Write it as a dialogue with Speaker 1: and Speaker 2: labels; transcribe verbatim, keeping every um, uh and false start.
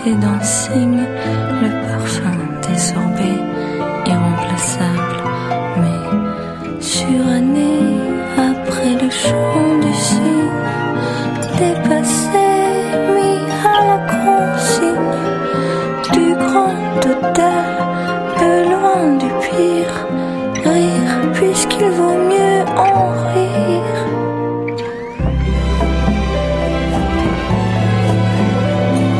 Speaker 1: des dancing, le parfum des sorbets irremplaçable. Mais surannée après le chant du cygne, dépassé